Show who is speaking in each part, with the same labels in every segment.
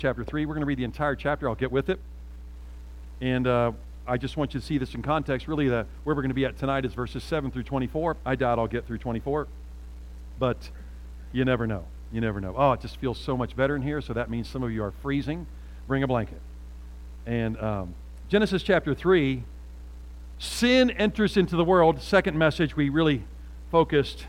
Speaker 1: chapter 3. We're going to read the entire chapter. I'll get with it. And I just want you to see this in context. Really, where we're going to be at tonight is verses 7 through 24. I doubt I'll get through 24. But you never know. You never know. Oh, it just feels so much better in here, so that means some of you are freezing. Bring a blanket. And Genesis chapter 3, sin enters into the world. Second message, we really focused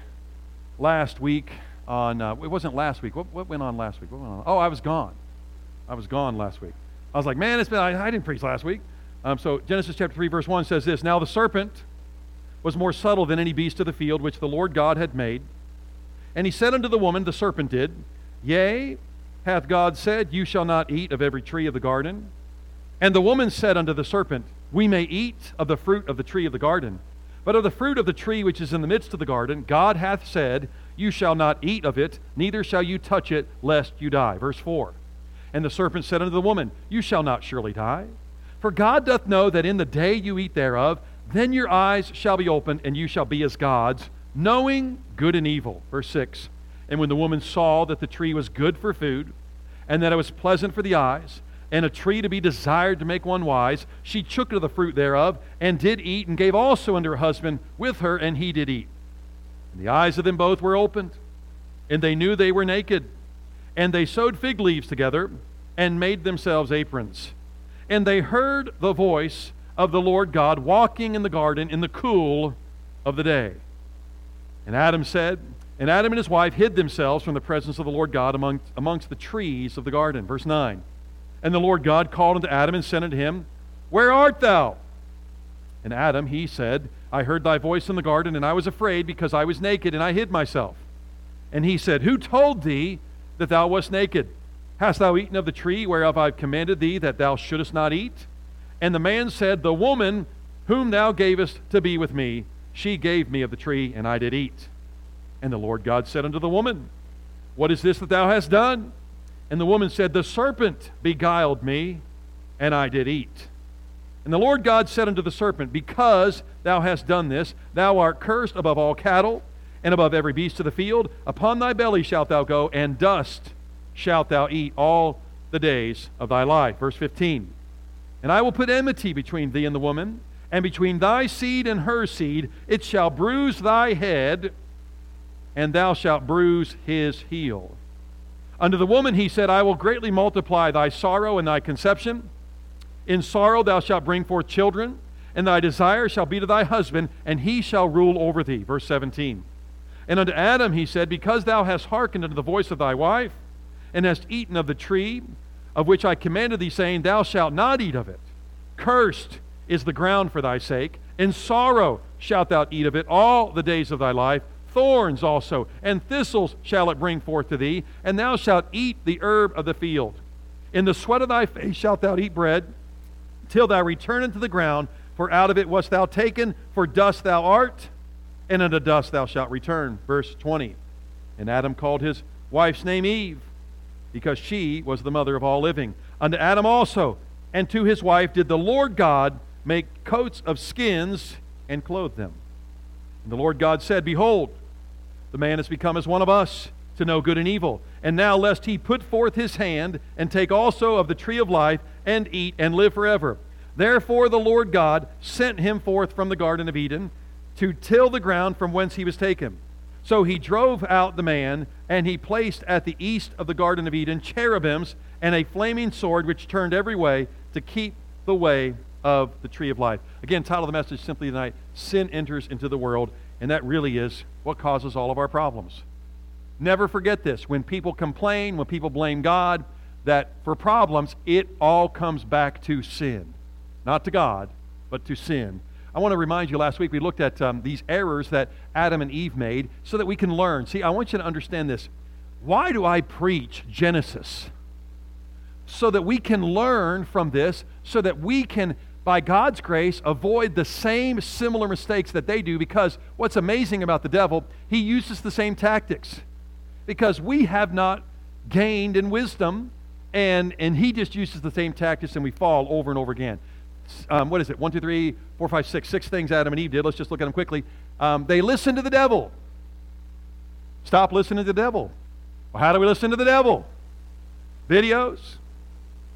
Speaker 1: last week on, it wasn't last week. What went on last week? What went on? Oh, I was gone. I was gone last week. I was like, man, I didn't preach last week. So Genesis chapter 3, verse 1 says this, Now the serpent was more subtle than any beast of the field which the Lord God had made. And he said unto the woman, the serpent did, Yea, hath God said, You shall not eat of every tree of the garden? And the woman said unto the serpent, We may eat of the fruit of the tree of the garden, but of the fruit of the tree which is in the midst of the garden, God hath said, You shall not eat of it, neither shall you touch it, lest you die. Verse 4. And the serpent said unto the woman, You shall not surely die. For God doth know that in the day you eat thereof, then your eyes shall be opened, and you shall be as gods, knowing good and evil. Verse 6. And when the woman saw that the tree was good for food, and that it was pleasant for the eyes, and a tree to be desired to make one wise, she took of the fruit thereof, and did eat, and gave also unto her husband with her, and he did eat. And the eyes of them both were opened, and they knew they were naked. And they sewed fig leaves together, and made themselves aprons. And they heard the voice of the Lord God walking in the garden in the cool of the day. And Adam and his wife hid themselves from the presence of the Lord God amongst the trees of the garden. Verse 9. And the Lord God called unto Adam and said unto him, Where art thou? And Adam, he said, I heard thy voice in the garden, and I was afraid, because I was naked, and I hid myself. And he said, Who told thee that thou wast naked? Hast thou eaten of the tree whereof I have commanded thee that thou shouldest not eat? And the man said, The woman whom thou gavest to be with me, she gave me of the tree, and I did eat. And the Lord God said unto the woman, What is this that thou hast done? And the woman said, The serpent beguiled me, and I did eat. And the Lord God said unto the serpent, Because thou hast done this, thou art cursed above all cattle, and above every beast of the field. Upon thy belly shalt thou go, and dust shalt thou eat all the days of thy life. Verse 15. And I will put enmity between thee and the woman, and between thy seed and her seed. It shall bruise thy head, and thou shalt bruise his heel. Unto the woman he said, I will greatly multiply thy sorrow and thy conception. In sorrow thou shalt bring forth children, and thy desire shall be to thy husband, and he shall rule over thee. Verse 17. And unto Adam he said, Because thou hast hearkened unto the voice of thy wife, and hast eaten of the tree of which I commanded thee, saying, Thou shalt not eat of it. Cursed is the ground for thy sake. In sorrow shalt thou eat of it all the days of thy life. Thorns also and thistles shall it bring forth to thee, and thou shalt eat the herb of the field. In the sweat of thy face shalt thou eat bread, till thou return into the ground, for out of it wast thou taken, for dust thou art, and unto dust thou shalt return. Verse 20. And Adam called his wife's name Eve, because she was the mother of all living. Unto Adam also, and to his wife did the Lord God make coats of skins, and clothe them. And the Lord God said, Behold, the man is become as one of us, to know good and evil. And now lest he put forth his hand, and take also of the tree of life, and eat, and live forever. Therefore the Lord God sent him forth from the Garden of Eden, to till the ground from whence he was taken. So he drove out the man, and he placed at the east of the Garden of Eden cherubims and a flaming sword which turned every way to keep the way of the tree of life. Again, title of the message simply tonight, Sin Enters into the World, and that really is what causes all of our problems. Never forget this. When people complain, when people blame God, that for problems, it all comes back to sin. Not to God, but to sin. I want to remind you, last week we looked at these errors that Adam and Eve made so that we can learn. See, I want you to understand this. Why do I preach Genesis? So that we can learn from this, so that we can, by God's grace, avoid the same similar mistakes that they do, because what's amazing about the devil, he uses the same tactics. Because we have not gained in wisdom, and he just uses the same tactics, and we fall over and over again. What is it? 1, 2, 3, 4, 5, 6. 6 things Adam and Eve did. Let's just look at them quickly. They listened to the devil. Stop listening to the devil. Well, how do we listen to the devil? Videos,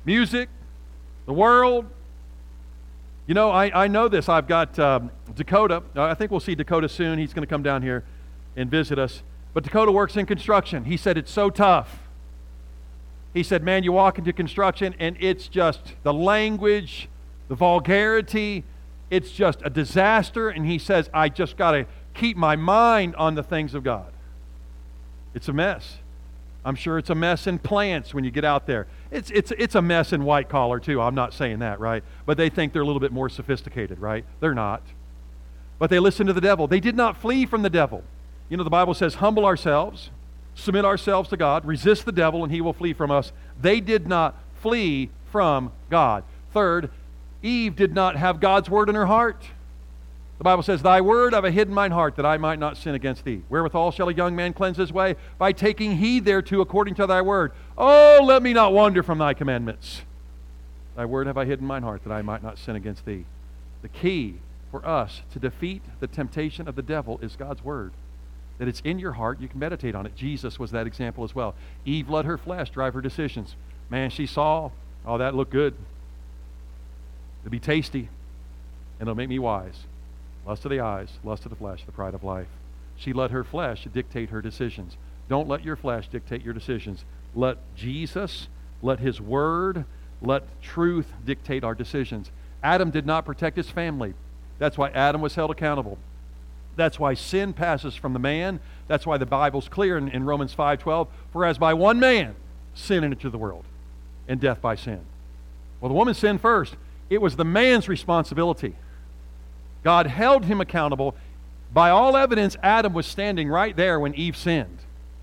Speaker 1: music, the world. You know, I know this. I've got Dakota. I think we'll see Dakota soon. He's going to come down here and visit us. But Dakota works in construction. He said it's so tough. He said, man, you walk into construction and it's just the language, the vulgarity, it's just a disaster. And he says, I just got to keep my mind on the things of God. It's a mess. I'm sure it's a mess in plants when you get out there. It's a mess in white collar too. I'm not saying that, right? But they think they're a little bit more sophisticated, right? They're not. But they listen to the devil. They did not flee from the devil. You know, the Bible says, humble ourselves, submit ourselves to God, resist the devil, and he will flee from us. They did not flee from God. Third, Eve did not have God's word in her heart. The Bible says, thy word have I hid in mine heart, that I might not sin against thee. Wherewithal shall a young man cleanse his way? By taking heed thereto according to thy word. Oh, let me not wander from thy commandments. Thy word have I hid in mine heart, that I might not sin against thee. The key for us to defeat the temptation of the devil is God's word. That it's in your heart, you can meditate on it. Jesus was that example as well. Eve let her flesh drive her decisions. Man, she saw, oh, that looked good. It'll be tasty, and it'll make me wise. Lust of the eyes, lust of the flesh, the pride of life. She let her flesh dictate her decisions. Don't let your flesh dictate your decisions. Let Jesus, let his word, let truth dictate our decisions. Adam did not protect his family. That's why Adam was held accountable. That's why sin passes from the man. That's why the Bible's clear in Romans 5:12. For as by one man sin entered into the world, and death by sin. Well, the woman sinned first. It was the man's responsibility. God held him accountable. By all evidence, Adam was standing right there when Eve sinned.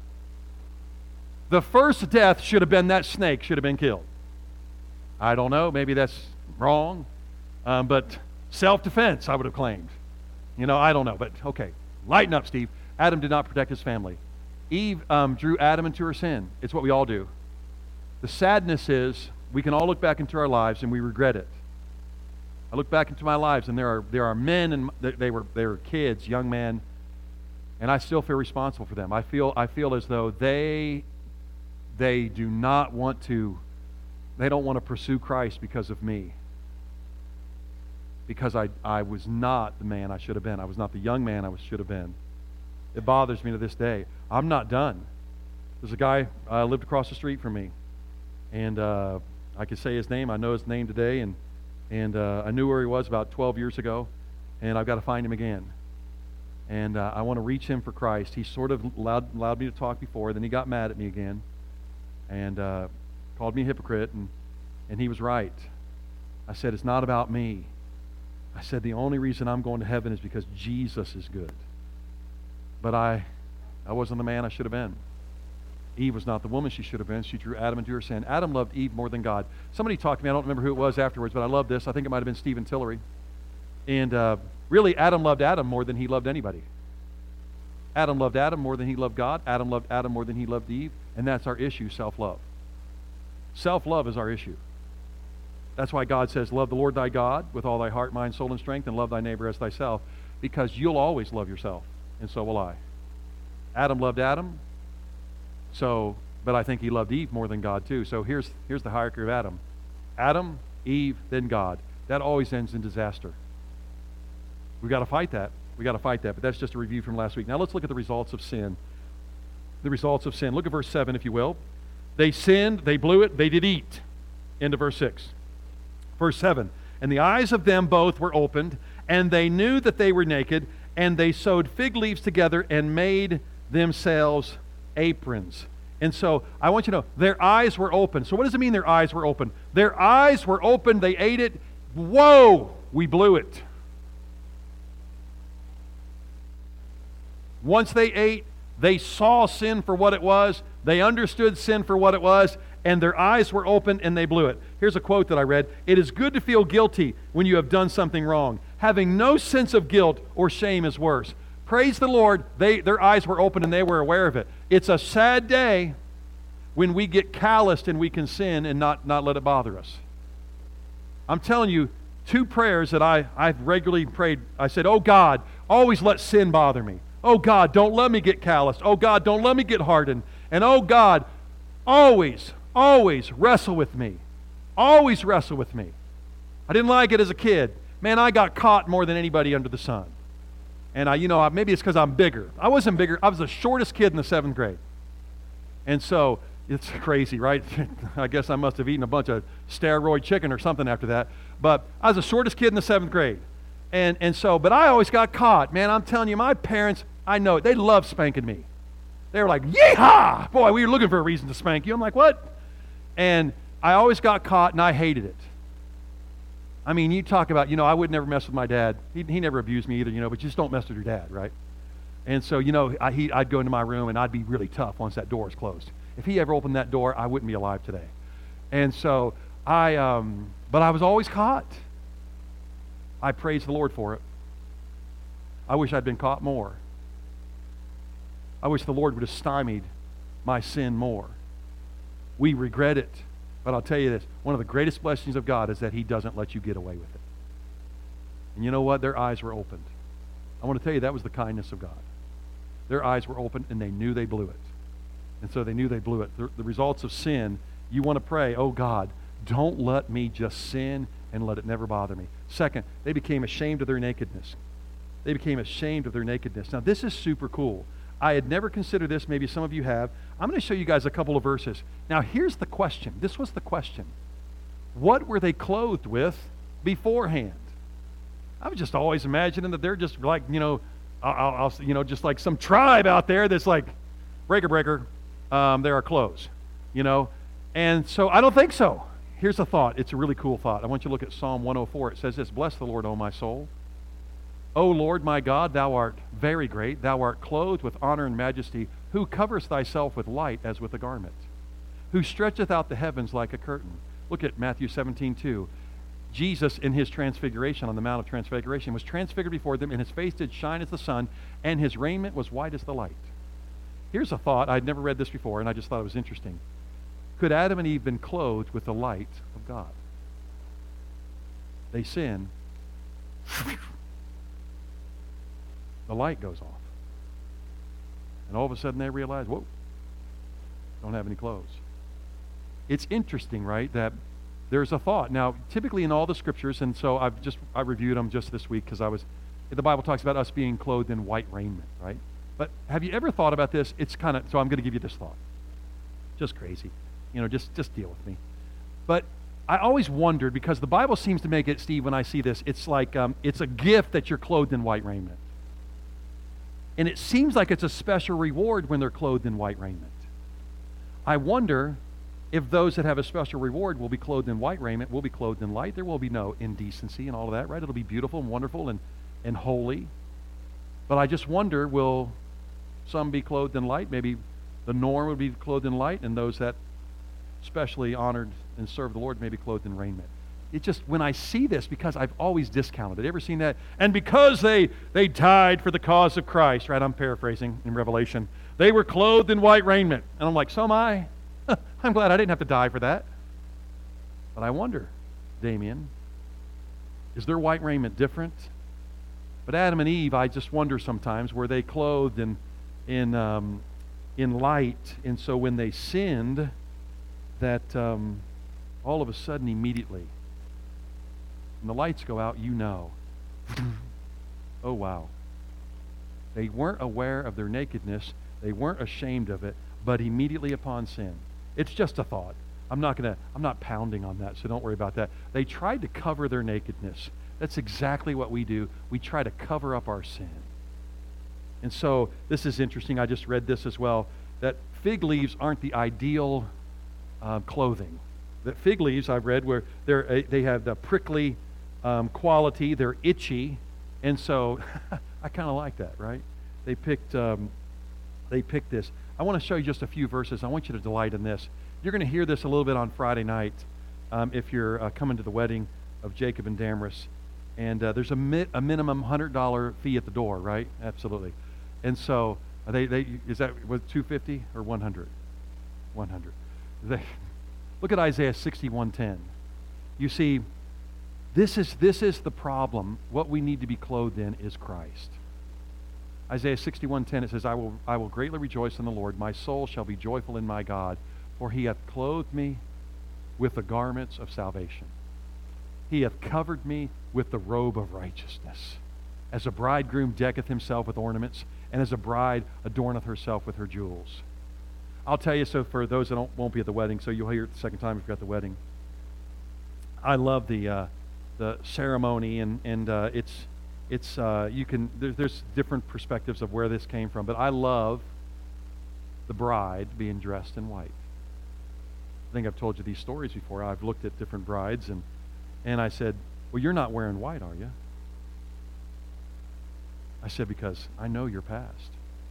Speaker 1: The first death should have been that snake should have been killed. I don't know. Maybe that's wrong. But self-defense, I would have claimed. You know, I don't know, but okay. Lighten up, Steve. Adam did not protect his family. Eve drew Adam into her sin. It's what we all do. The sadness is we can all look back into our lives and we regret it. I look back into my lives and there are men and they were kids, young men, and I still feel responsible for them. I feel as though they do not want to. They don't want to pursue Christ because of me. Because I was not the man I should have been. I was not the young man I should have been. It bothers me to this day. I'm not done. There's a guy lived across the street from me. And I could say his name. I know his name today. And I knew where he was about 12 years ago. And I've got to find him again. And I want to reach him for Christ. He sort of allowed me to talk before. Then he got mad at me again. And called me a hypocrite. And he was right. I said, it's not about me. I said, the only reason I'm going to heaven is because Jesus is good. But I wasn't the man I should have been. Eve was not the woman she should have been. She drew Adam into her sin. Adam loved Eve more than God. Somebody talked to me. I don't remember who it was afterwards, but I love this. I think it might have been Stephen Tillery. And really, Adam loved Adam more than he loved anybody. Adam loved Adam more than he loved God. Adam loved Adam more than he loved Eve. And that's our issue, self-love. Self-love is our issue. That's why God says, love the Lord thy God with all thy heart, mind, soul, and strength, and love thy neighbor as thyself, because you'll always love yourself, and so will I. Adam loved Adam, but I think he loved Eve more than God too. So here's the hierarchy of Adam. Adam, Eve, then God. That always ends in disaster. We've got to fight that. But that's just a review from last week. Now let's look at the results of sin. The results of sin. Look at verse 7, if you will. They sinned, they blew it, they did eat. Into verse 6. Verse 7, and the eyes of them both were opened, and they knew that they were naked, and they sewed fig leaves together and made themselves aprons. And so I want you to know, their eyes were open. So what does it mean their eyes were open? Their eyes were open, they ate it. Whoa, we blew it. Once they ate, they saw sin for what it was. They understood sin for what it was. And their eyes were open and they blew it. Here's a quote that I read. It is good to feel guilty when you have done something wrong. Having no sense of guilt or shame is worse. Praise the Lord, their eyes were open and they were aware of it. It's a sad day when we get calloused and we can sin and not let it bother us. I'm telling you, two prayers that I've regularly prayed. I said, oh God, always let sin bother me. Oh God, don't let me get calloused. Oh God, don't let me get hardened. And oh God, always wrestle with me. always wrestled with me. I didn't like it as a kid. Man, I got caught more than anybody under the sun. And maybe it's because I'm bigger. I wasn't bigger. I was the shortest kid in the 7th grade. And so it's crazy, right? I guess I must have eaten a bunch of steroid chicken or something after that. But I was the shortest kid in the 7th grade. But I always got caught. Man, I'm telling you, my parents, I know it, they loved spanking me. They were like, yeehaw! Boy, we were looking for a reason to spank you. I'm like, what? And I always got caught, and I hated it. I mean, you talk about, I would never mess with my dad. He never abused me either, but you just don't mess with your dad, right? And so, I'd go into my room, and I'd be really tough once that door is closed. If he ever opened that door, I wouldn't be alive today. And so, but I was always caught. I praise the Lord for it. I wish I'd been caught more. I wish the Lord would have stymied my sin more. We regret it, but I'll tell you this, one of the greatest blessings of God is that He doesn't let you get away with it. And you know what? Their eyes were opened. I want to tell you that was the kindness of God. Their eyes were opened and they knew they blew it. And so they knew they blew it. The results of sin, you want to pray, oh God, don't let me just sin and let it never bother me. Second, they became ashamed of their nakedness. They became ashamed of their nakedness. Now this is super cool. I had never considered this. Maybe some of you have. I'm going to show you guys a couple of verses. Now here's the question. This was the question. What were they clothed with beforehand? I was just always imagining that they're just like, just like some tribe out there that's like, breaker, there are clothes, And so I don't think so. Here's a thought. It's a really cool thought. I want you to look at Psalm 104. It says this, bless the Lord, O my soul. O Lord my God, thou art very great. Thou art clothed with honor and majesty, who coverest thyself with light as with a garment, who stretcheth out the heavens like a curtain. Look at Matthew 17:2. Jesus, in his transfiguration on the Mount of Transfiguration, was transfigured before them, and his face did shine as the sun, and his raiment was white as the light. Here's a thought. I'd never read this before, and I just thought it was interesting. Could Adam and Eve been clothed with the light of God? They sin. The light goes off. And all of a sudden they realize, whoa, don't have any clothes. It's interesting, right, that there's a thought. Now, typically in all the scriptures, and so I reviewed them just this week because the Bible talks about us being clothed in white raiment, right? But have you ever thought about this? It's kind of, so I'm going to give you this thought. Just crazy. Just deal with me. But I always wondered, because the Bible seems to make it, Steve, when I see this, it's like, it's a gift that you're clothed in white raiment. And it seems like it's a special reward when they're clothed in white raiment. I wonder if those that have a special reward will be clothed in white raiment, will be clothed in light. There will be no indecency and all of that, right? It'll be beautiful and wonderful and holy. But I just wonder, will some be clothed in light? Maybe the norm would be clothed in light, and those that specially honored and served the Lord may be clothed in raiment. It just, when I see this, because I've always discounted it. Ever seen that? And because they died for the cause of Christ, right? I'm paraphrasing in Revelation. They were clothed in white raiment. And I'm like, so am I. I'm glad I didn't have to die for that. But I wonder, Damien, is their white raiment different? But Adam and Eve, I just wonder sometimes, were they clothed in light? And so when they sinned, that all of a sudden, immediately, when the lights go out, oh wow. They weren't aware of their nakedness. They weren't ashamed of it, but immediately upon sin. It's just a thought. I'm not pounding on that, so don't worry about that. They tried to cover their nakedness. That's exactly what we do. We try to cover up our sin. And so this is interesting. I just read this as well, that fig leaves aren't the ideal clothing. That fig leaves, I've read, where they have the prickly quality, they're itchy, and so I kind of like that, right? They picked this. I want to show you just a few verses. I want you to delight in this. You're going to hear this a little bit on Friday night if you're coming to the wedding of Jacob and Damaris. And there's a minimum $100 fee at the door, right? Absolutely. And so is that was $250 or $100? $100. Look at Isaiah 61:10. You see, this is the problem. What we need to be clothed in is Christ. Isaiah 61:10, it says, I will greatly rejoice in the Lord. My soul shall be joyful in my God, for he hath clothed me with the garments of salvation. He hath covered me with the robe of righteousness. As a bridegroom decketh himself with ornaments, and as a bride adorneth herself with her jewels. I'll tell you, so for those that won't be at the wedding, so you'll hear it the second time if you're at the wedding. I love the ceremony, and it's you can there's different perspectives of where this came from, but I love the bride being dressed in white. I think I've told you these stories before. I've looked at different brides, and I said, well, you're not wearing white, are you? I said, because I know your past.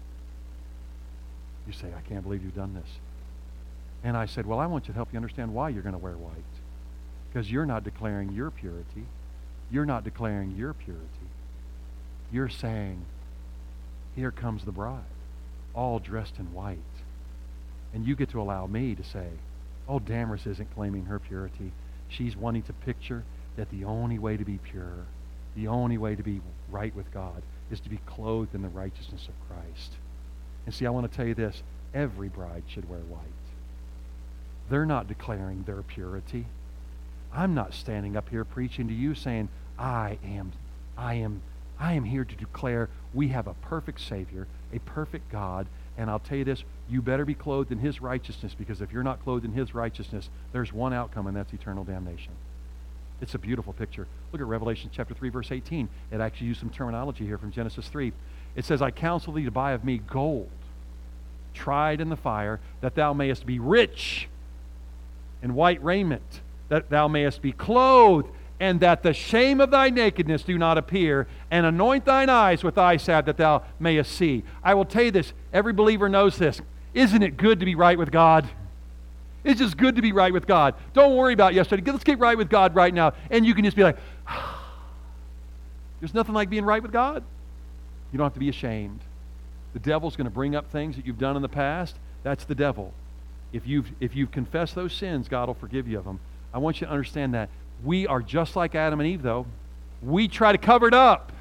Speaker 1: You say, I can't believe you've done this. And I said, well, I want you to help you understand why you're going to wear white. Because you're not declaring your purity. You're not declaring your purity. You're saying, here comes the bride, all dressed in white. And you get to allow me to say, oh, Damaris isn't claiming her purity. She's wanting to picture that the only way to be pure, the only way to be right with God, is to be clothed in the righteousness of Christ. And see, I want to tell you this. Every bride should wear white. They're not declaring their purity. I'm not standing up here preaching to you saying, I am here to declare we have a perfect Savior, a perfect God, and I'll tell you this, you better be clothed in His righteousness, because if you're not clothed in His righteousness, there's one outcome, and that's eternal damnation. It's a beautiful picture. Look at Revelation chapter 3, verse 18. It actually used some terminology here from Genesis 3. It says, I counsel thee to buy of me gold, tried in the fire, that thou mayest be rich, and white raiment, that thou mayest be clothed, and that the shame of thy nakedness do not appear, and anoint thine eyes with eye salve, that thou mayest see. I will tell you this, every believer knows this. Isn't it good to be right with God? It's just good to be right with God. Don't worry about yesterday. Let's get right with God right now. And you can just be like, there's nothing like being right with God. You don't have to be ashamed. The devil's going to bring up things that you've done in the past. That's the devil. If you've confessed those sins, God will forgive you of them. I want you to understand that. We are just like Adam and Eve, though. We try to cover it up.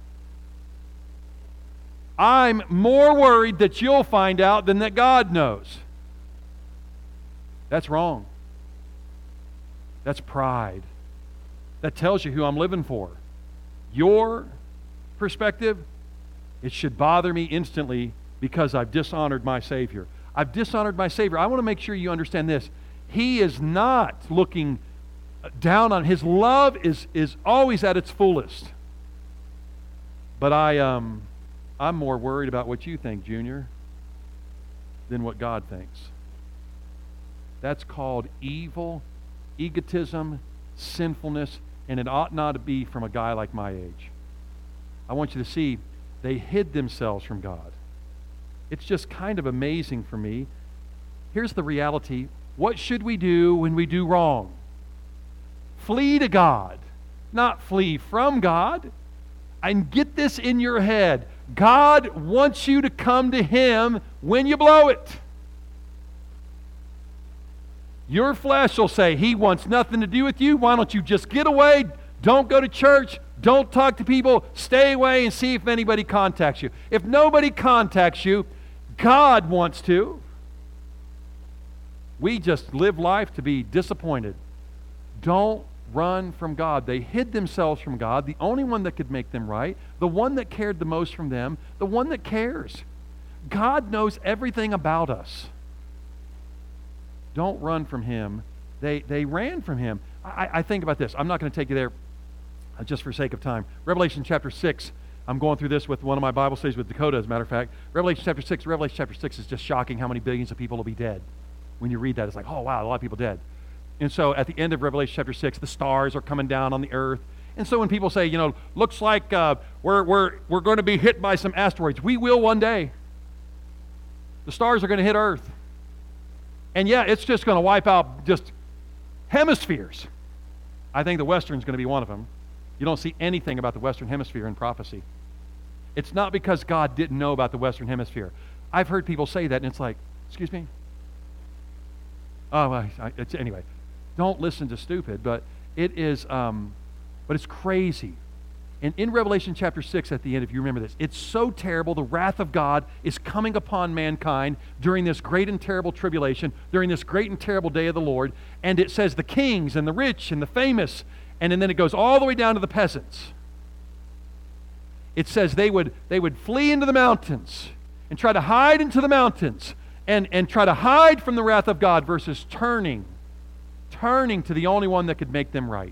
Speaker 1: I'm more worried that you'll find out than that God knows. That's wrong. That's pride. That tells you who I'm living for. Your perspective, it should bother me instantly because I've dishonored my Savior. I've dishonored my Savior. I want to make sure you understand this. He is not looking down on. His love is always at its fullest. But I'm more worried about what you think, Junior, than what God thinks. That's called evil, egotism, sinfulness, and it ought not to be from a guy like my age. I want you to see, they hid themselves from God. It's just kind of amazing for me. Here's the reality. What should we do when we do wrong? Flee to God, not flee from God. And get this in your head. God wants you to come to Him when you blow it. Your flesh will say, He wants nothing to do with you. Why don't you just get away? Don't go to church. Don't talk to people. Stay away and see if anybody contacts you. If nobody contacts you, God wants to. We just live life to be disappointed. Don't run from God. They hid themselves from God, the only one that could make them right, the one that cared the most from them, the one that cares. God knows everything about us. Don't run from Him. They ran from Him. I think about this. I'm not going to take you there just for sake of time. Revelation chapter 6. I'm going through this with one of my Bible studies with Dakota, as a matter of fact. Revelation chapter 6 is just shocking how many billions of people will be dead. When you read that, it's like, oh, wow, a lot of people dead. And so at the end of Revelation chapter 6, the stars are coming down on the earth. And so when people say, looks like we're going to be hit by some asteroids, we will one day. The stars are going to hit Earth. And yeah, it's just going to wipe out just hemispheres. I think the Western's going to be one of them. You don't see anything about the Western Hemisphere in prophecy. It's not because God didn't know about the Western Hemisphere. I've heard people say that, and it's like, excuse me? Oh, well, anyway. Don't listen to stupid, but it is, but it's crazy. And in Revelation chapter 6 at the end, if you remember this, it's so terrible. The wrath of God is coming upon mankind during this great and terrible tribulation, during this great and terrible day of the Lord. And it says the kings and the rich and the famous, and then it goes all the way down to the peasants. It says they would flee into the mountains and try to hide into the mountains and try to hide from the wrath of God versus turning to the only one that could make them right.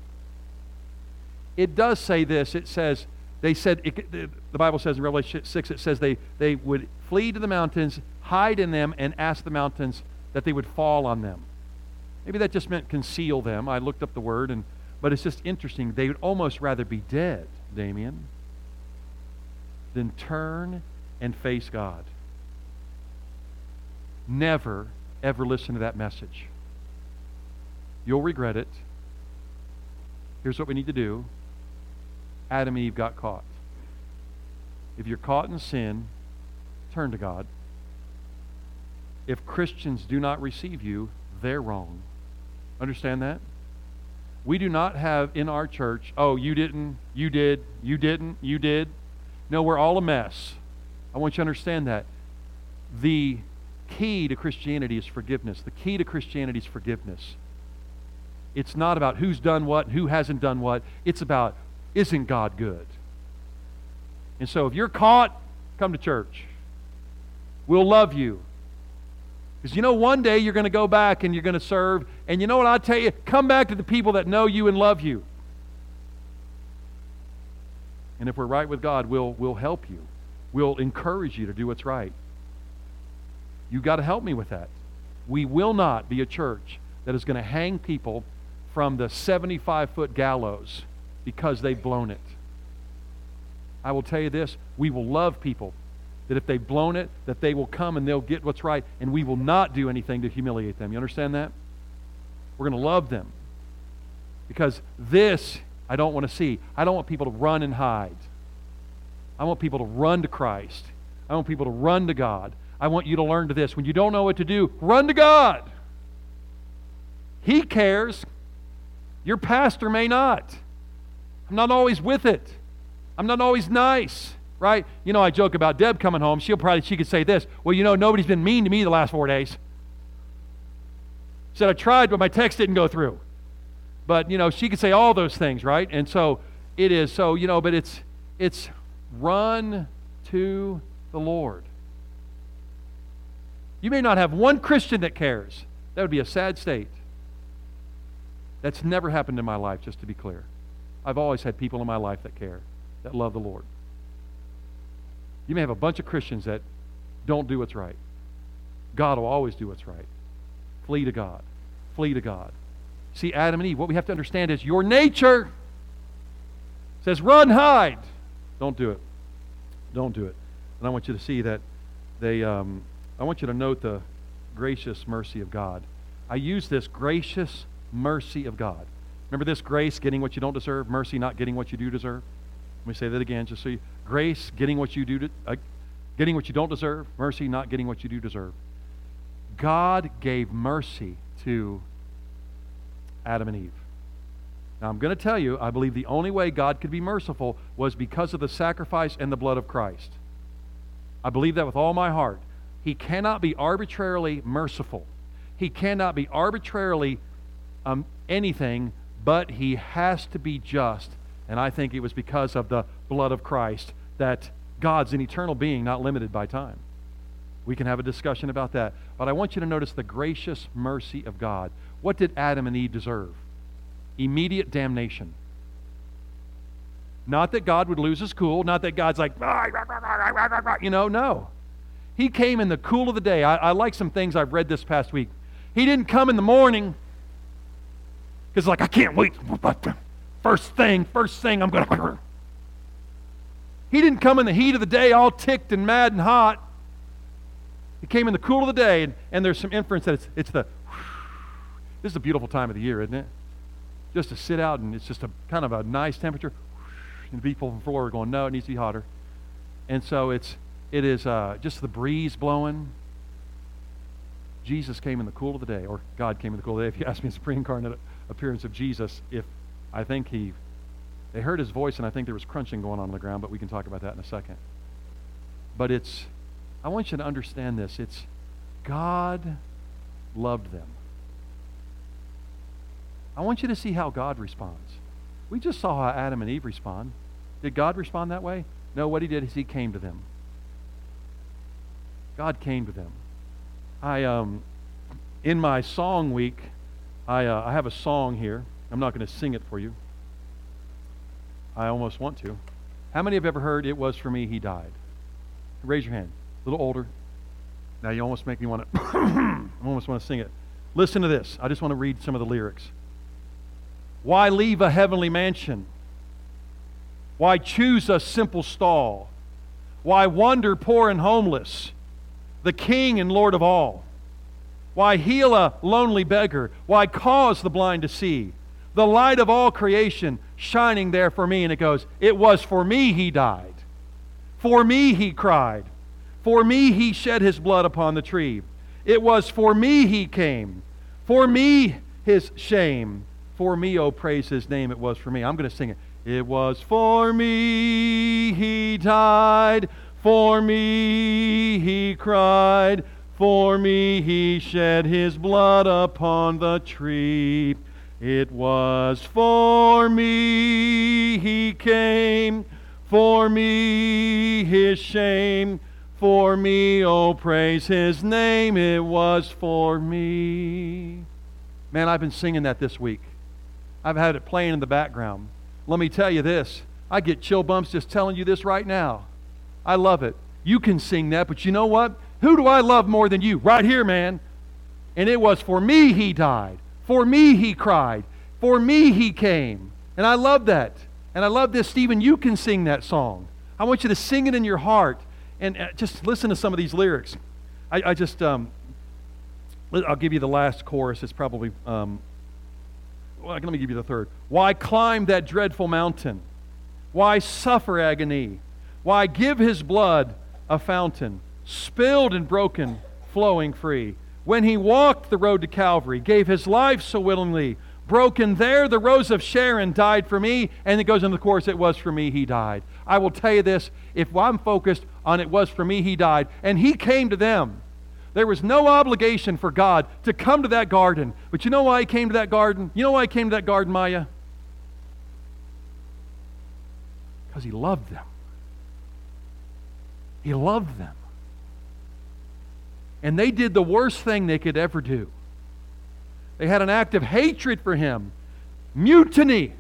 Speaker 1: It does say this. It says, the Bible says in Revelation 6, it says they would flee to the mountains, hide in them, and ask the mountains that they would fall on them. Maybe that just meant conceal them. I looked up the word, but it's just interesting. They would almost rather be dead, Damien, than turn and face God. Never, ever listen to that message. You'll regret it. Here's what we need to do. Adam and Eve got caught. If you're caught in sin, turn to God. If Christians do not receive you, they're wrong. Understand that? We do not have in our church, oh, you didn't, you did, you didn't, you did. No, we're all a mess. I want you to understand that. The key to Christianity is forgiveness. The key to Christianity is forgiveness. It's not about who's done what, who hasn't done what. It's about, isn't God good? And so if you're caught, come to church. We'll love you. Because one day you're going to go back and you're going to serve. And you know what I tell you? Come back to the people that know you and love you. And if we're right with God, we'll help you. We'll encourage you to do what's right. You've got to help me with that. We will not be a church that is going to hang people from the 75-foot gallows because they've blown it. I will tell you this, we will love people that if they've blown it, that they will come and they'll get what's right, and we will not do anything to humiliate them. You understand that? We're going to love them. Because this, I don't want to see. I don't want people to run and hide. I want people to run to Christ. I want people to run to God. I want you to learn to this. When you don't know what to do, run to God. He cares. Your pastor may not. I'm not always with it. I'm not always nice, right? I joke about Deb coming home. She could say this, well, nobody's been mean to me the last 4 days. Said I tried, but my text didn't go through. But, she could say all those things, right? And so it is, but it's run to the Lord. You may not have one Christian that cares. That would be a sad state. That's never happened in my life, just to be clear. I've always had people in my life that care, that love the Lord. You may have a bunch of Christians that don't do what's right. God will always do what's right. Flee to God. Flee to God. See, Adam and Eve, what we have to understand is your nature says, run, hide. Don't do it. Don't do it. And I want you to see that I want you to note the gracious mercy of God. I use this gracious mercy of God. Remember this, grace, getting what you don't deserve, mercy, not getting what you do deserve. Let me say that again, just so you, grace, getting what you getting what you don't deserve, mercy, not getting what you do deserve. God gave mercy to Adam and Eve. Now I'm going to tell you, I believe the only way God could be merciful was because of the sacrifice and the blood of Christ. I believe that with all my heart. He cannot be arbitrarily merciful. He cannot be arbitrarily anything, but he has to be just. And I think it was because of the blood of Christ that God's an eternal being, not limited by time. We can have a discussion about that. But I want you to notice the gracious mercy of God. What did Adam and Eve deserve? Immediate damnation. Not that God would lose his cool, not that God's like, no. He came in the cool of the day. I like some things I've read this past week. He didn't come in the morning because I can't wait. First thing, I'm going to... He didn't come in the heat of the day all ticked and mad and hot. He came in the cool of the day, and there's some inference that it's the... This is a beautiful time of the year, isn't it? Just to sit out, and it's just a kind of a nice temperature. And the people on the floor are going, no, it needs to be hotter. And so it is just the breeze blowing. Jesus came in the cool of the day, or God came in the cool of the day. If you ask me, it's a pre-incarnate appearance of Jesus. If I think he They heard his voice, and I think there was crunching going on the ground, but we can talk about that in a second. But I want you to understand this. It's God loved them. I want you to see how God responds. We just saw how Adam and Eve respond. Did God respond that way? No, what he did is he came to them. God came to them. In my song week, I have a song here. I'm not going to sing it for you. I almost want to. How many have ever heard "It Was For Me He Died"? Raise your hand. A little older. Now you almost make me want to, I almost want to sing it. Listen to this. I just want to read some of the lyrics. Why leave a heavenly mansion? Why choose a simple stall? Why wander poor and homeless, the King and Lord of all? Why heal a lonely beggar? Why cause the blind to see? The light of all creation shining there for me. And it goes, it was for me he died. For me he cried. For me he shed his blood upon the tree. It was for me he came. For me his shame. For me, oh, praise his name. It was for me. I'm going to sing it. It was for me he died. For me he cried. For me he shed his blood upon the tree. It was for me he came. For me his shame. For me, oh, praise his name. It was for me. Man, I've been singing that this week. I've had it playing in the background. Let me tell you this. I get chill bumps just telling you this right now. I love it. You can sing that, but you know what? Who do I love more than you? Right here, man. And it was for me he died. For me he cried. For me he came. And I love that. And I love this, Stephen. You can sing that song. I want you to sing it in your heart. And just listen to some of these lyrics. I'll give you the last chorus. It's probably, let me give you the third. Why climb that dreadful mountain? Why suffer agony? Why give his blood a fountain, spilled and broken, flowing free? When he walked the road to Calvary, gave his life so willingly, broken there, the rose of Sharon died for me. And it goes into the chorus, it was for me he died. I will tell you this, if I'm focused on it was for me he died, and he came to them, there was no obligation for God to come to that garden. But you know why he came to that garden? You know why he came to that garden, Maya? Because he loved them. He loved them. And they did the worst thing they could ever do. They had an act of hatred for him. Mutiny.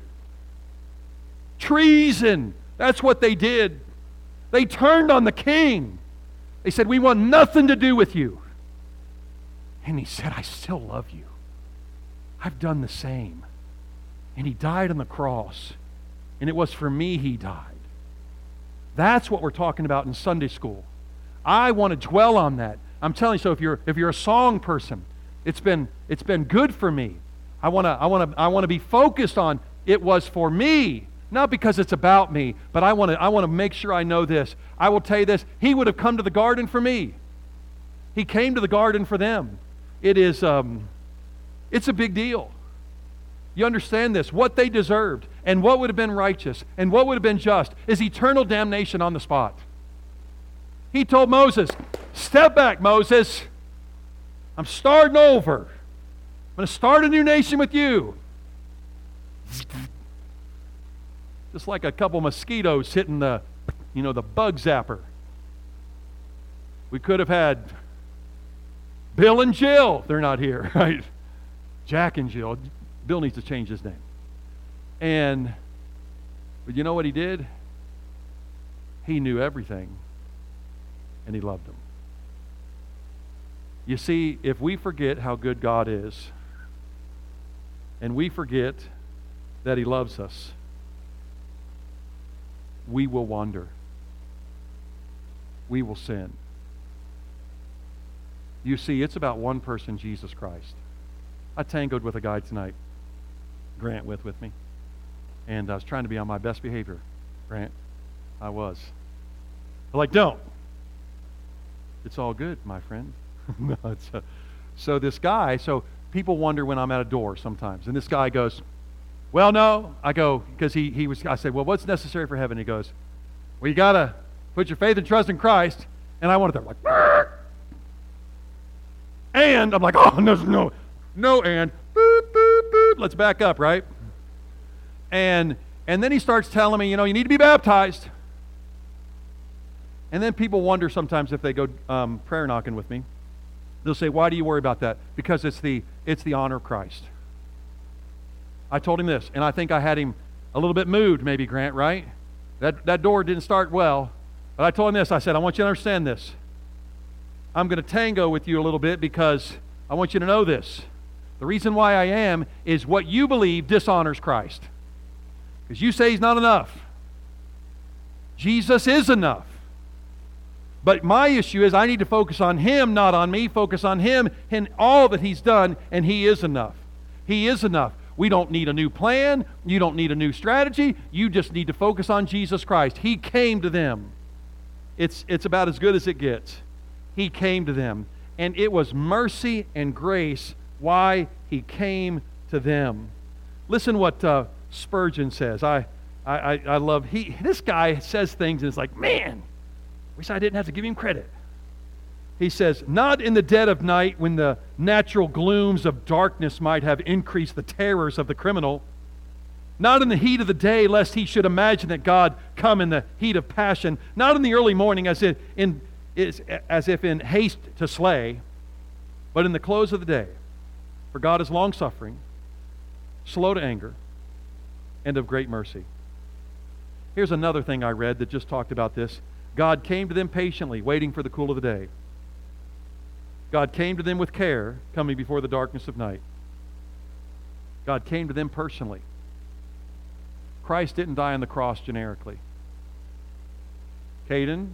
Speaker 1: Treason. That's what they did. They turned on the king. They said, we want nothing to do with you. And he said, I still love you. I've done the same. And he died on the cross. And it was for me he died. That's what we're talking about in Sunday school. I want to dwell on that. I'm telling you, so if you're a song person, it's been good for me. I want to be focused on it was for me, not because it's about me, but I want to make sure I know this. I will tell you this, he would have come to the garden for me. He came to the garden for them. It's a big deal. You understand this? What they deserved and what would have been righteous and what would have been just is eternal damnation on the spot. He told Moses, step back, Moses. I'm starting over. I'm going to start a new nation with you. Just like a couple mosquitoes hitting the bug zapper. We could have had Bill and Jill. They're not here, right? Jack and Jill. Bill needs to change his name. But you know what he did? He knew everything. And he loved them. You see, if we forget how good God is, and we forget that he loves us, we will wander. We will sin. You see, it's about one person, Jesus Christ. I tangoed with a guy tonight, Grant with me, and I was trying to be on my best behavior. Grant, I was. But like, don't. It's all good, my friend. So this guy, so people wonder when I'm at a door sometimes, and this guy goes, Well, no. I go, because I said, well, what's necessary for heaven? He goes, well, you got to put your faith and trust in Christ. And I wanted to like, "Argh!" And I'm like, oh, no, and boop, boop, boop. Let's back up, right? And then he starts telling me, you need to be baptized. And then people wonder sometimes if they go prayer knocking with me. They'll say, why do you worry about that? Because it's the honor of Christ. I told him this, and I think I had him a little bit moved, maybe, Grant, right? That door didn't start well. But I told him this. I said, I want you to understand this. I'm going to tango with you a little bit because I want you to know this. The reason why I am is what you believe dishonors Christ. Because you say He's not enough. Jesus is enough. But my issue is I need to focus on Him, not on me. Focus on Him and all that He's done, and He is enough. He is enough. We don't need a new plan. You don't need a new strategy. You just need to focus on Jesus Christ. He came to them. It's about as good as it gets. He came to them. And it was mercy and grace why He came to them. Listen what Spurgeon says. I love, this guy says things and it's like, man, wish I didn't have to give him credit. He says, not in the dead of night when the natural glooms of darkness might have increased the terrors of the criminal. Not in the heat of the day, lest he should imagine that God come in the heat of passion. Not in the early morning as if in haste to slay, but in the close of the day. For God is long-suffering, slow to anger, and of great mercy. Here's another thing I read that just talked about this. God came to them patiently, waiting for the cool of the day. God came to them with care, coming before the darkness of night. God came to them personally. Christ didn't die on the cross generically. Caden,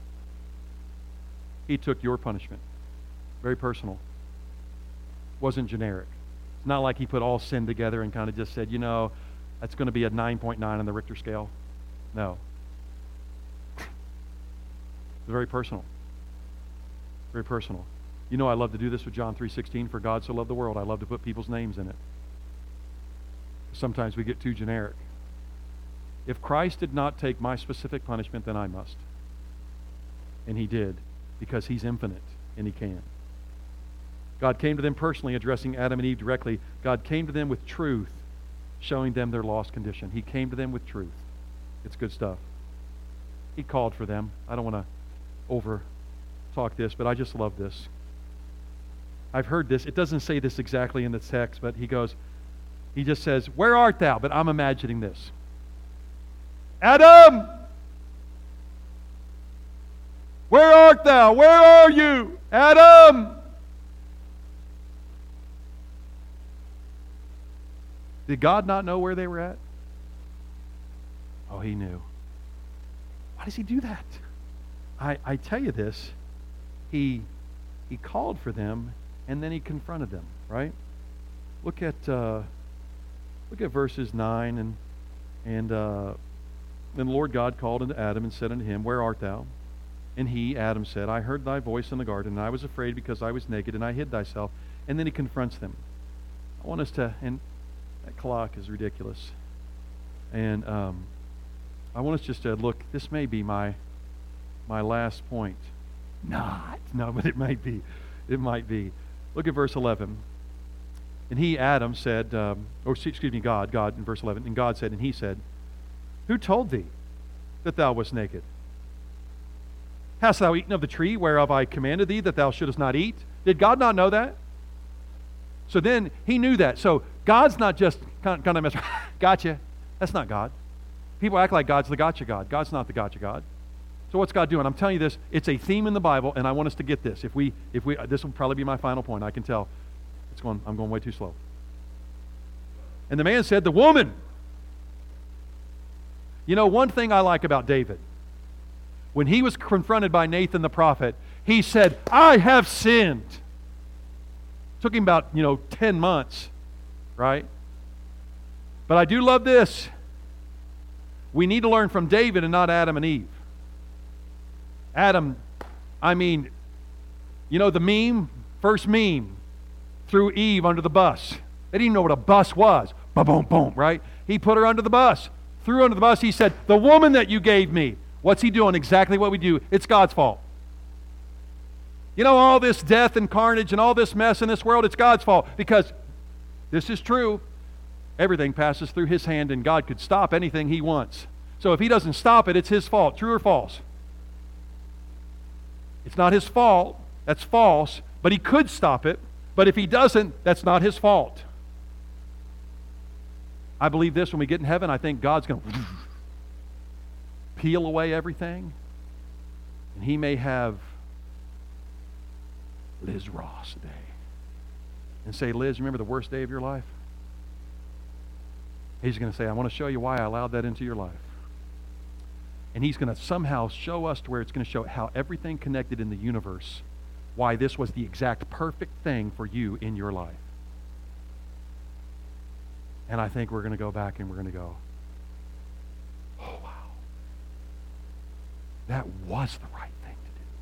Speaker 1: He took your punishment. Very personal. Wasn't generic. It's not like He put all sin together and kind of just said, that's going to be a 9.9 on the Richter scale. No. It's very personal. Very personal. I love to do this with John 3:16. For God so loved the world. I love to put people's names in it. Sometimes we get too generic. If Christ did not take my specific punishment, then I must. And He did, because He's infinite, and He can. God came to them personally, addressing Adam and Eve directly. God came to them with truth, showing them their lost condition. He came to them with truth. It's good stuff. He called for them. I don't want to over-talk this, but I just love this. I've heard this. It doesn't say this exactly in the text, but he just says, where art thou? But I'm imagining this. Adam! Where art thou? Where are you? Adam! Did God not know where they were at? Oh, He knew. Why does He do that? I tell you this. He called for them, and then He confronted them, right? Look at verses 9, and then the Lord God called unto Adam and said unto him, where art thou? And he, Adam, said, I heard thy voice in the garden, and I was afraid because I was naked, and I hid thyself. And then He confronts them. I want us to, and that clock is ridiculous. And I want us just to look, this may be my last point. No, but it might be. It might be. Look at verse 11. And he, Adam, said, God in verse 11. And God said, and He said, who told thee that thou wast naked? Hast thou eaten of the tree whereof I commanded thee that thou shouldest not eat? Did God not know that? So then He knew that. So God's not just kind of mess around. Gotcha. That's not God. People act like God's the gotcha God. God's not the gotcha God. So what's God doing? I'm telling you this. It's a theme in the Bible, and I want us to get this. If we, this will probably be my final point. I can tell. I'm going way too slow. And the man said, the woman. One thing I like about David, when he was confronted by Nathan the prophet, he said, I have sinned. Took him about, 10 months, right? But I do love this. We need to learn from David and not Adam and Eve. Adam, the meme, first meme, threw Eve under the bus. They didn't even know what a bus was. Boom, boom, right? He put her under the bus. Threw her under the bus. He said, the woman that you gave me. What's he doing? Exactly what we do. It's God's fault. You know, all this death and carnage and all this mess in this world, it's God's fault. Because this is true. Everything passes through his hand, and God could stop anything he wants. So if he doesn't stop it, it's his fault. True or false? It's not his fault. That's false. But he could stop it. But if he doesn't, that's not his fault. I believe this, when we get in heaven, I think God's going to peel away everything. And he may have Liz Ross Day. And say, Liz, remember the worst day of your life? He's going to say, I want to show you why I allowed that into your life. And he's going to somehow show us to where it's going to show how everything connected in the universe, why this was the exact perfect thing for you in your life. And I think we're going to go back and we're going to go, oh, wow. That was the right thing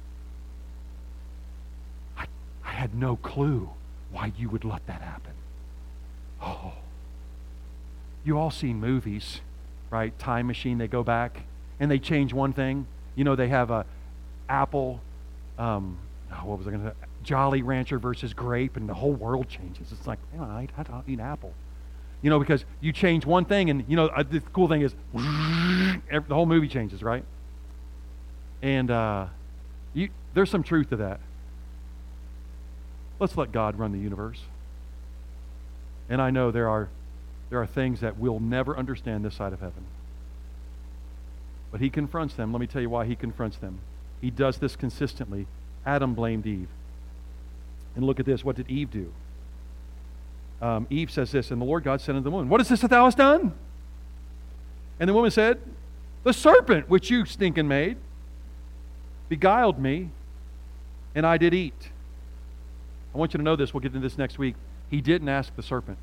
Speaker 1: to do. I had no clue why you would let that happen. Oh. You all seen movies, right? Time machine, they go back and they change one thing. You know, they have a apple, what was I going to say? Jolly Rancher versus grape, and the whole world changes. It's like, I don't eat apple. You know, because you change one thing, and, you know, the cool thing is the whole movie changes, right? And there's some truth to that. Let's let God run the universe. And I know there are things that we'll never understand this side of heaven. But he confronts them. Let me tell you why he confronts them. He does this consistently. Adam blamed Eve. And look at this. What did Eve do? Eve says this, and the Lord God said unto the woman, what is this that thou hast done? And the woman said, the serpent which you stinking made beguiled me, and I did eat. I want you to know this. We'll get into this next week. He didn't ask the serpent.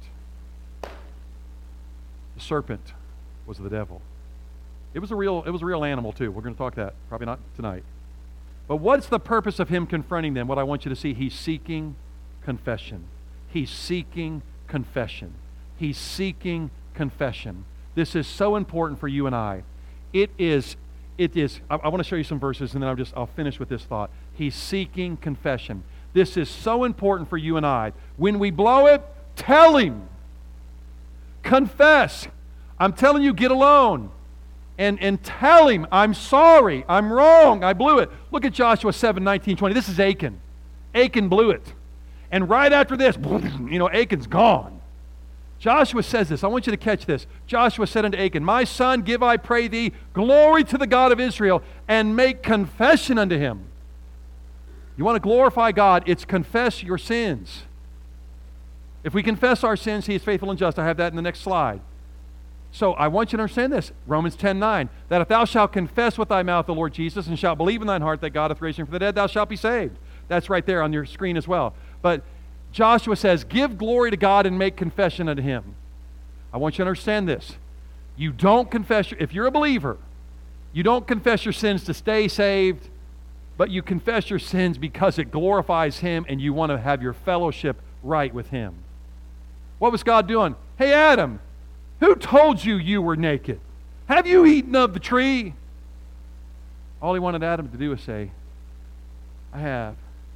Speaker 1: The serpent was the devil. It was a real animal too. We're going to talk that. Probably not tonight. But what's the purpose of him confronting them? What I want you to see, he's seeking confession. He's seeking confession. He's seeking confession. This is so important for you and I. It is. I want to show you some verses, and then I'll finish with this thought. He's seeking confession. This is so important for you and I. When we blow it, tell him. Confess. I'm telling you, get alone. And tell him, I'm sorry, I'm wrong, I blew it. Look at Joshua 7:19-20. This is Achan. Achan blew it. And right after this, Achan's gone. Joshua says this. I want you to catch this. Joshua said unto Achan, my son, give, I pray thee, glory to the God of Israel, and make confession unto him. You want to glorify God, it's confess your sins. If we confess our sins, he is faithful and just. I have that in the next slide. So I want you to understand this. Romans 10:9, that if thou shalt confess with thy mouth the Lord Jesus, and shalt believe in thine heart that God hath raised him from the dead, thou shalt be saved. That's right there on your screen as well. But Joshua says, give glory to God and make confession unto him. I want you to understand this. You don't confess, if you're a believer, you don't confess your sins to stay saved, but you confess your sins because it glorifies him and you want to have your fellowship right with him. What was God doing? Hey, Adam, who told you you were naked? Have you eaten of the tree? All he wanted Adam to do was say, I have.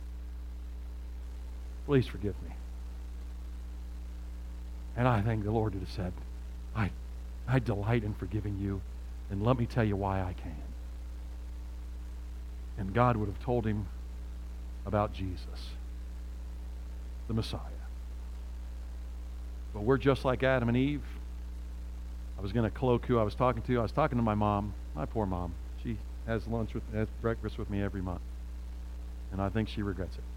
Speaker 1: Please forgive me. And I think the Lord would have said, I delight in forgiving you, and let me tell you why I can. And God would have told him about Jesus, the Messiah. But we're just like Adam and Eve. I was going to cloak who I was talking to. I was talking to my mom, my poor mom. She has breakfast with me every month. And I think she regrets it.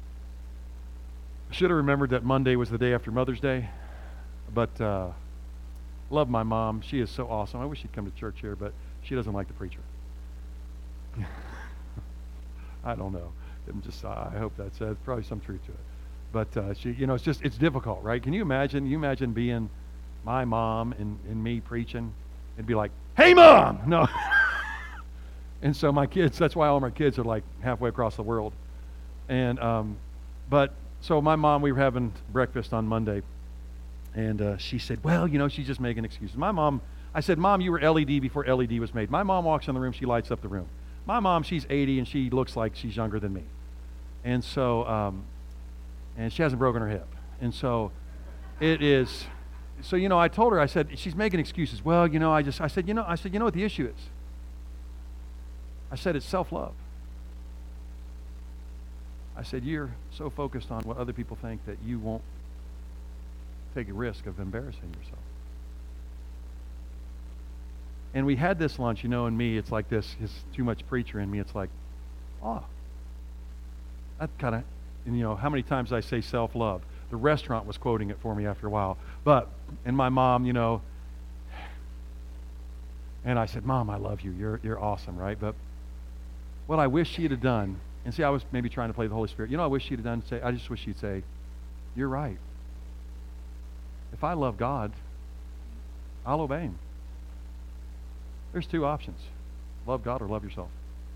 Speaker 1: I should have remembered that Monday was the day after Mother's Day. But love my mom. She is so awesome. I wish she'd come to church here, but she doesn't like the preacher. I don't know. I hope that's probably some truth to it. But she, it's difficult, right? Can you imagine? You imagine being my mom and me preaching? It'd be like, hey, Mom! No. And so my kids, that's why all my kids are like halfway across the world. And, so my mom, we were having breakfast on Monday. And she said, well, she's just making excuses. My mom, I said, Mom, you were LED before LED was made. My mom walks in the room, she lights up the room. My mom, she's 80 and she looks like she's younger than me. And so, and she hasn't broken her hip. And so it is, so, I told her, I said, she's making excuses. Well, I said, you know what the issue is? I said, it's self-love. I said, you're so focused on what other people think that you won't take a risk of embarrassing yourself. And we had this lunch, and me, it's like this, it's too much preacher in me. It's like, that kind of, how many times I say self-love. The restaurant was quoting it for me after a while. And my mom, and I said, Mom, I love you. You're awesome, right? But what I wish she'd have done, and see, I was maybe trying to play the Holy Spirit. I wish she'd have done, I just wish she'd say, you're right. If I love God, I'll obey Him. There's two options. Love God or love yourself.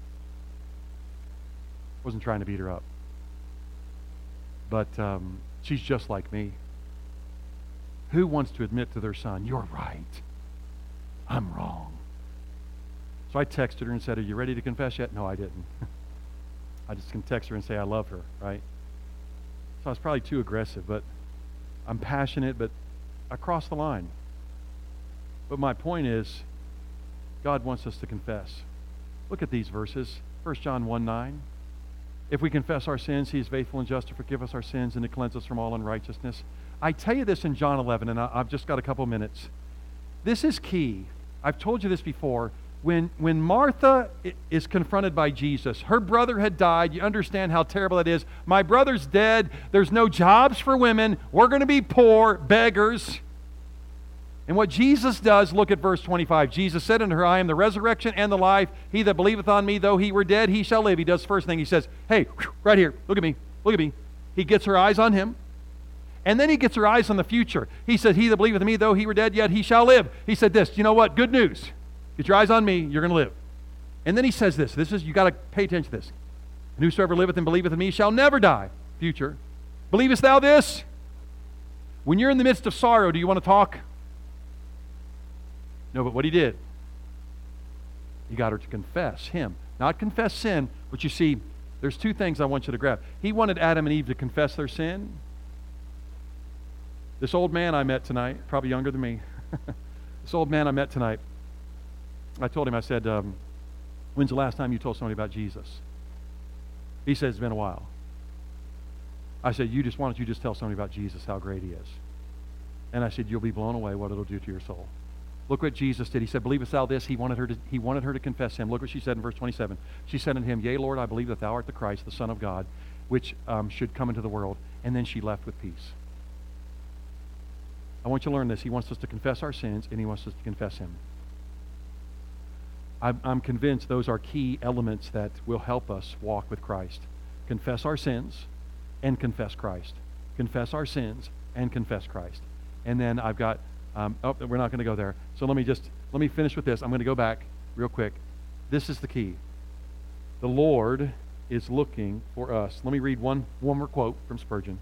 Speaker 1: Wasn't trying to beat her up. But she's just like me. Who wants to admit to their son, you're right, I'm wrong? So I texted her and said, are you ready to confess yet? No, I didn't. I just can text her and say I love her, right? So I was probably too aggressive, but I'm passionate, but I crossed the line. But my point is, God wants us to confess. Look at these verses. 1 John 1:9. If we confess our sins, He is faithful and just to forgive us our sins and to cleanse us from all unrighteousness. I tell you this in John 11, and I've just got a couple minutes. This is key. I've told you this before. When Martha is confronted by Jesus, her brother had died. You understand how terrible that is. My brother's dead. There's no jobs for women. We're going to be poor, beggars. And what Jesus does, look at verse 25. Jesus said unto her, I am the resurrection and the life. He that believeth on me, though he were dead, he shall live. He does the first thing. He says, hey, right here, look at me, look at me. He gets her eyes on him. And then he gets her eyes on the future. He said, he that believeth in me, though he were dead, yet he shall live. He said this, you know what? Good news. Get your eyes on me, you're going to live. And then he says this. You got to pay attention to this. And whosoever liveth and believeth in me shall never die. Future. Believest thou this? When you're in the midst of sorrow, do you want to talk? No, but what he did, he got her to confess him. Not confess sin, but you see, there's two things I want you to grab. He wanted Adam and Eve to confess their sin. This old man I met tonight, probably younger than me, this old man I met tonight, I told him, I said, when's the last time you told somebody about Jesus? He said, it's been a while. I said, why don't you just tell somebody about Jesus, how great He is? And I said, you'll be blown away what it'll do to your soul. Look what Jesus did. He said, believest thou this? He wanted her to confess Him. Look what she said in verse 27. She said unto Him, yea, Lord, I believe that Thou art the Christ, the Son of God, which should come into the world. And then she left with peace. I want you to learn this. He wants us to confess our sins, and He wants us to confess Him. I'm convinced those are key elements that will help us walk with Christ. Confess our sins and confess Christ. Confess our sins and confess Christ. And then I've got, we're not going to go there. So let me finish with this. I'm going to go back real quick. This is the key. The Lord is looking for us. Let me read one more quote from Spurgeon.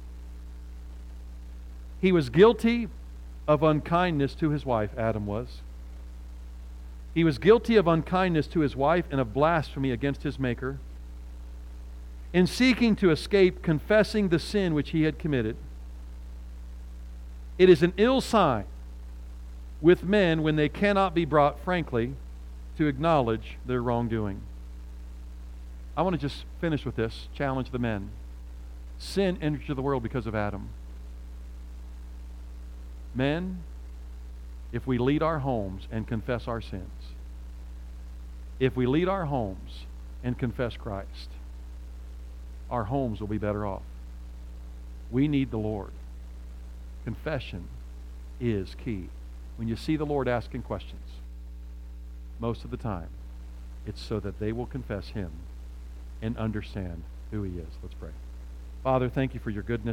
Speaker 1: He was guilty of unkindness to his wife, Adam was. He was guilty of unkindness to his wife and of blasphemy against his Maker. In seeking to escape confessing the sin which he had committed, it is an ill sign with men when they cannot be brought frankly to acknowledge their wrongdoing. I want to just finish with this, challenge the men. Sin entered into the world because of Adam. Men, if we lead our homes and confess our sins, if we lead our homes and confess Christ, our homes will be better off. We need the Lord. Confession is key. When you see the Lord asking questions, most of the time, it's so that they will confess Him and understand who He is. Let's pray. Father, thank You for Your goodness.